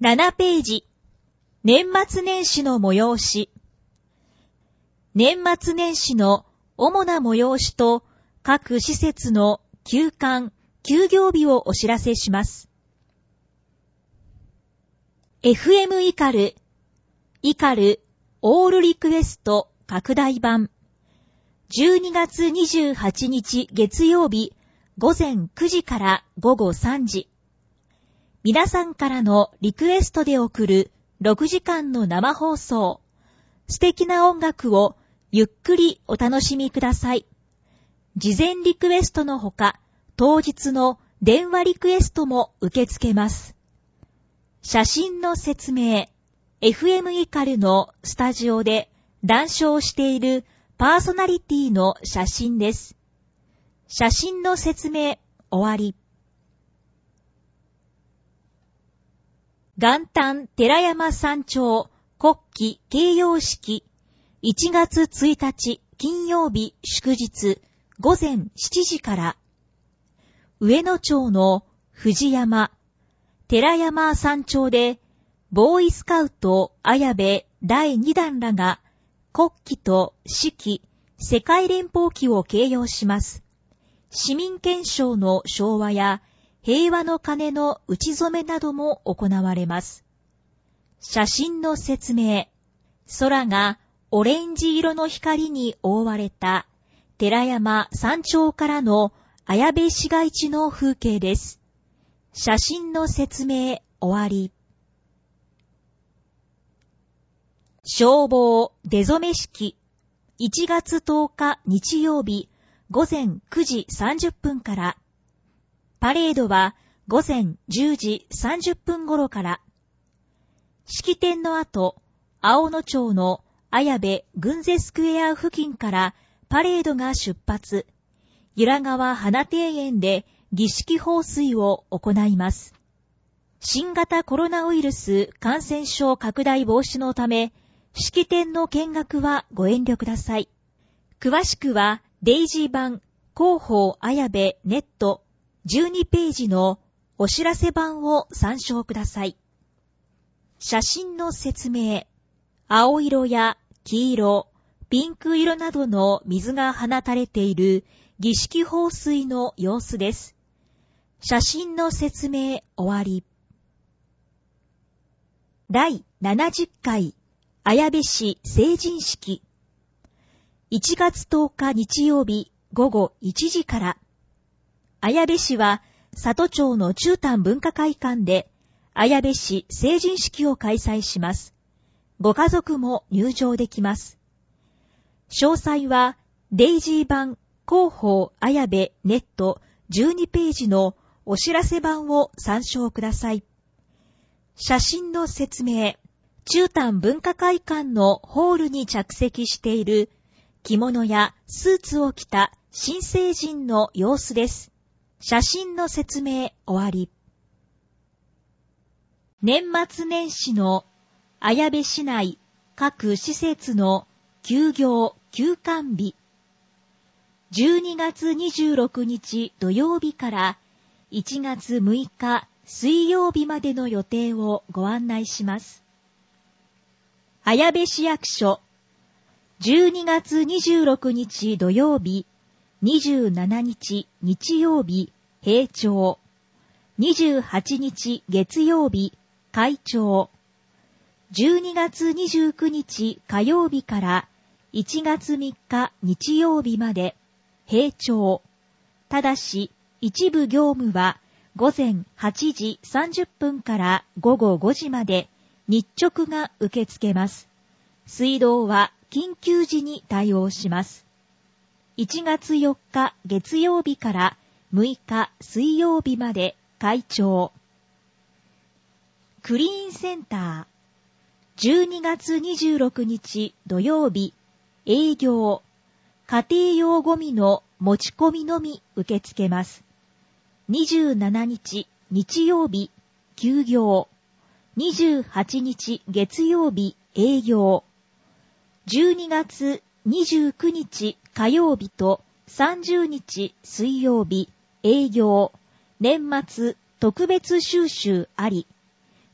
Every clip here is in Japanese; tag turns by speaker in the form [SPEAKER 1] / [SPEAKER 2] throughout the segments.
[SPEAKER 1] 7ページ、年末年始の催し。年末年始の主な催しと各施設の休館・休業日をお知らせします。FM イカルオールリクエスト拡大版。12月28日月曜日午前9時から午後3時。皆さんからのリクエストで送る6時間の生放送。素敵な音楽をゆっくりお楽しみください。事前リクエストのほか、当日の電話リクエストも受け付けます。写真の説明。FM イカルのスタジオで談笑しているパーソナリティの写真です。写真の説明終わり。元旦寺山山頂国旗掲揚式1月1日金曜日祝日午前7時から上野町の藤山寺山山頂でボーイスカウト綾部第2弾らが国旗と四季世界連邦旗を掲揚します。市民憲章の唱和や平和の鐘の打ち初めなども行われます。写真の説明。空がオレンジ色の光に覆われた寺山山頂からの綾部市街地の風景です。写真の説明終わり。消防出初め式1月10日日曜日午前9時30分から。パレードは午前10時30分頃から。式典の後、青野町の綾部軍勢スクエア付近からパレードが出発。由良川花庭園で儀式放水を行います。新型コロナウイルス感染症拡大防止のため、式典の見学はご遠慮ください。詳しくはデイジー版広報綾部ネット12ページのお知らせ版を参照ください。写真の説明。青色や黄色、ピンク色などの水が放たれている儀式放水の様子です。写真の説明終わり。第70回綾部市成人式。1月10日日曜日午後1時から。綾部市は里町の中丹文化会館で綾部市成人式を開催します。ご家族も入場できます。詳細はデイジー版広報綾部ネット12ページのお知らせ版を参照ください。写真の説明。中丹文化会館のホールに着席している着物やスーツを着た新成人の様子です。写真の説明終わり。年末年始の綾部市内各施設の休業・休館日。12月26日土曜日から1月6日水曜日までの予定をご案内します。綾部市役所。12月26日土曜日、27日日曜日、閉庁。28日月曜日、開庁。12月29日火曜日から1月3日日曜日まで、閉庁。ただし、一部業務は午前8時30分から午後5時まで日直が受け付けます。水道は緊急時に対応します。1月4日月曜日から6日水曜日まで開庁。クリーンセンター。12月26日土曜日、営業。家庭用ゴミの持ち込みのみ受け付けます。27日日曜日、休業。28日月曜日、営業。12月29日火曜日と30日水曜日、営業。年末特別収集あり。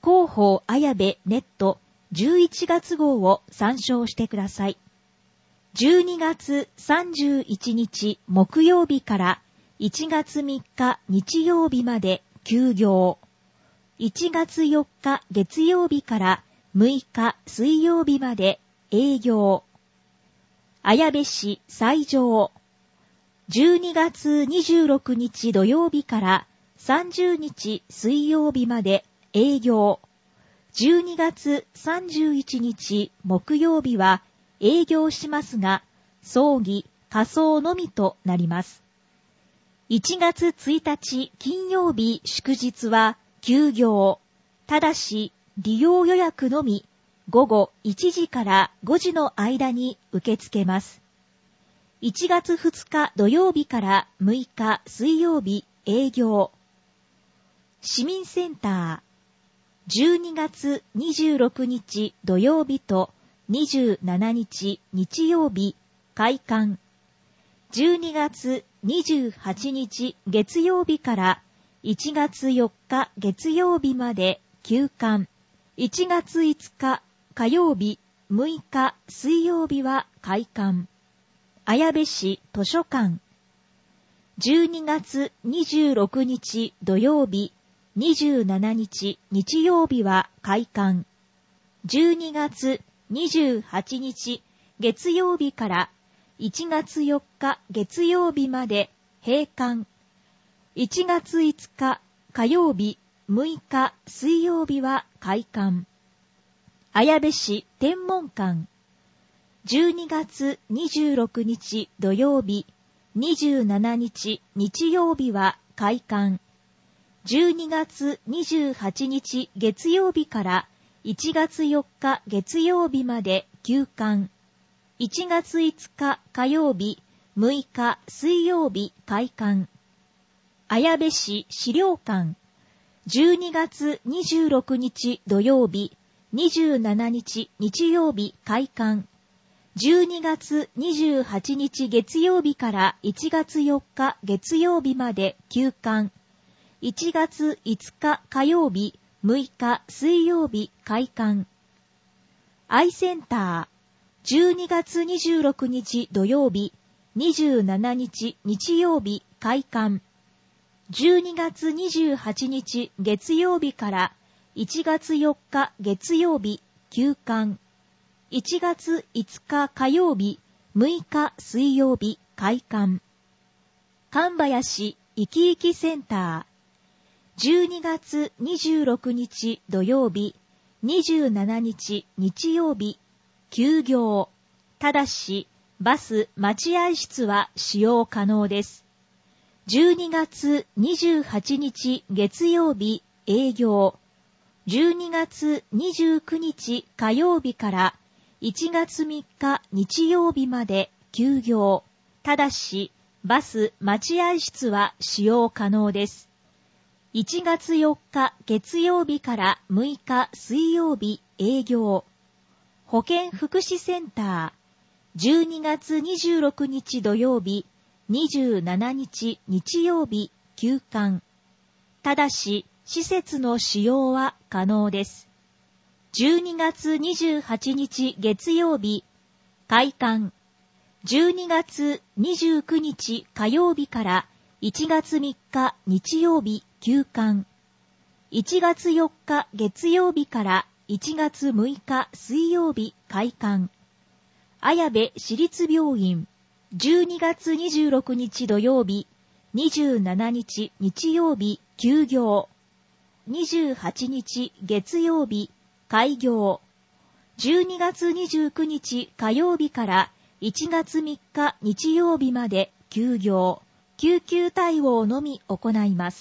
[SPEAKER 1] 広報綾部ネット11月号を参照してください。12月31日木曜日から1月3日日曜日まで休業。1月4日月曜日から6日水曜日まで営業。綾部市斎場。12月26日土曜日から30日水曜日まで営業。12月31日木曜日は営業しますが、葬儀、火葬のみとなります。1月1日金曜日祝日は休業。ただし、利用予約のみ、午後1時から5時の間に受け付けます。1月2日土曜日から6日水曜日営業。市民センター、12月26日土曜日と27日日曜日開館。12月28日月曜日から1月4日月曜日まで休館。1月5日火曜日、6日水曜日は開館。綾部市図書館。12月26日土曜日、27日日曜日は開館。12月28日月曜日から1月4日月曜日まで閉館。1月5日火曜日、6日水曜日は開館。綾部市天文館。12月26日土曜日、27日日曜日は開館。12月28日月曜日から1月4日月曜日まで休館。1月5日火曜日、6日水曜日開館。綾部市資料館。12月26日土曜日、27日日曜日開館。12月28日月曜日から1月4日月曜日まで休館。1月5日火曜日、6日水曜日開館。アイセンター、12月26日土曜日、27日日曜日開館。12月28日月曜日から1月4日月曜日休館。1月5日火曜日、6日水曜日開館。神林いきいきセンター。12月26日土曜日、27日日曜日休業。ただし、バス待合室は使用可能です。12月28日月曜日営業。12月29日火曜日から1月3日日曜日まで休業。ただし、バス待合室は使用可能です。1月4日月曜日から6日水曜日営業。保健福祉センター。12月26日土曜日、27日日曜日休館。ただし、施設の使用は可能です。12月28日月曜日、開館。12月29日火曜日から1月3日日曜日休館。1月4日月曜日から1月6日水曜日開館。綾部市立病院。12月26日土曜日、27日日曜日休業。28日月曜日開業。12月29日火曜日から1月3日日曜日まで休業。救急対応のみ行います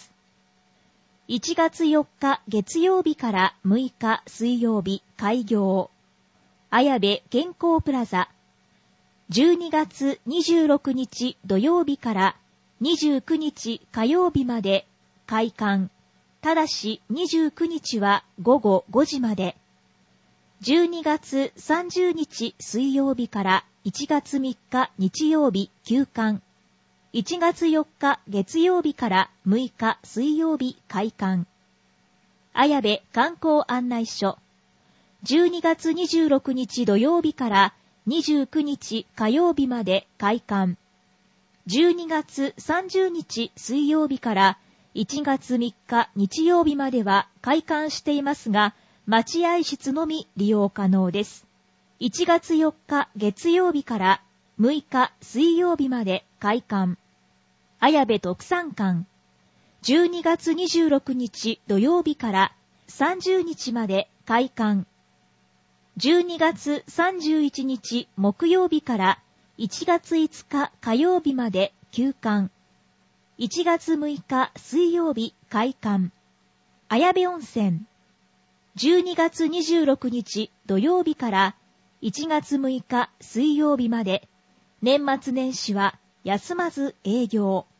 [SPEAKER 1] 。1月4日月曜日から6日水曜日開業。綾部健康プラザ。12月26日土曜日から29日火曜日まで開館。ただし29日は午後5時まで。12月30日水曜日から1月3日日曜日休館。1月4日月曜日から6日水曜日開館。 綾部観光案内所。12月26日土曜日から29日火曜日まで開館。12月30日水曜日から1月3日日曜日までは開館していますが、待合室のみ利用可能です。1月4日月曜日から6日水曜日まで開館。綾部特産館。12月26日土曜日から30日まで開館。12月31日木曜日から1月5日火曜日まで休館。1月6日水曜日開館。綾部温泉。12月26日土曜日から1月6日水曜日まで、年末年始は休まず営業。